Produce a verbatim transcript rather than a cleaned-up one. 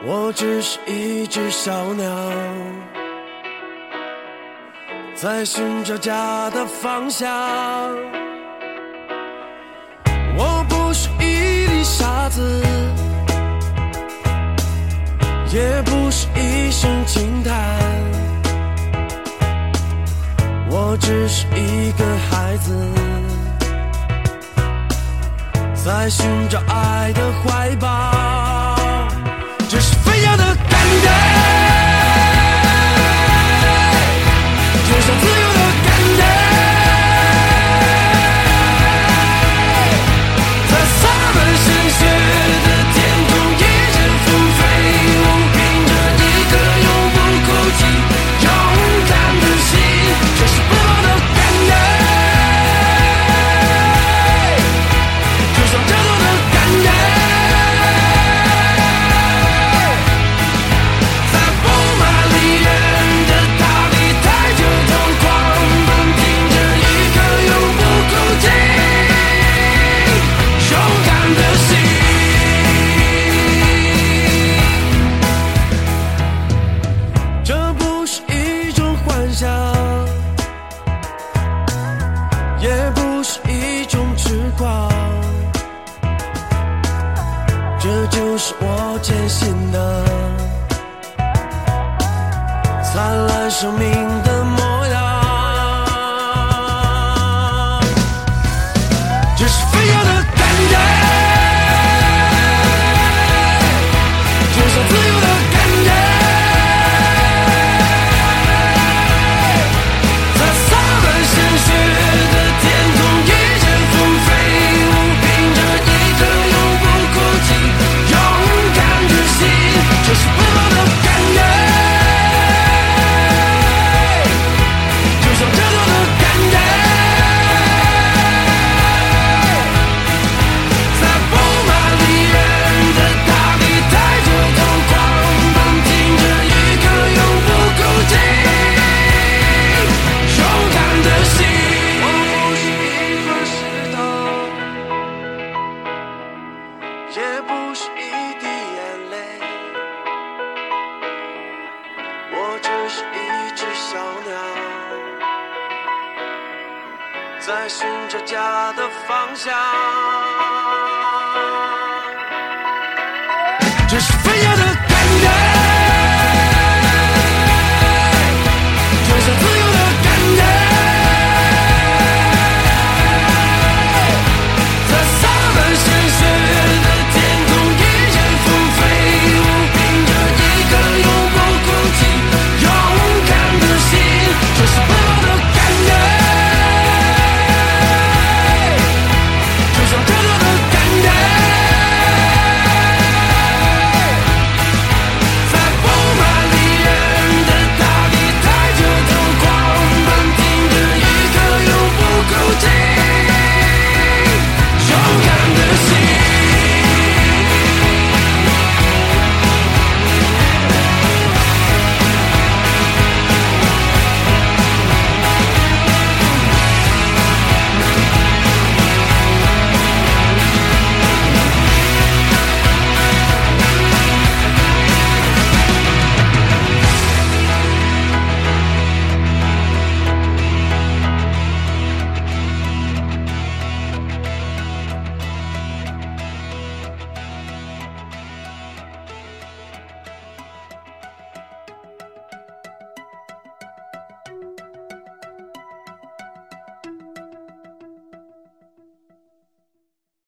我只是一只小鸟，在寻找家的方向。我不是一粒沙子，也不是一声轻叹，我只是一个孩子，在寻找爱的怀抱。这是飞翔的感觉，就像自由的感觉，在洒满鲜血的天空，一阵风飞舞，凭着一颗永不哭泣勇敢的心。这是不老的感觉，就像这朵的感觉，也不是一种痴狂，这就是我坚信的灿烂生命的模样。这是飞翔的感觉，就像自由的感觉，这是不老的感觉，就像这朵的感觉，在布满离人的大地抬着头狂奔，挺着一颗永不哭泣勇敢的心。我不是一块石头，也不是一滴眼泪，我只是一只小鸟，在寻找家的方向。这是飞翔的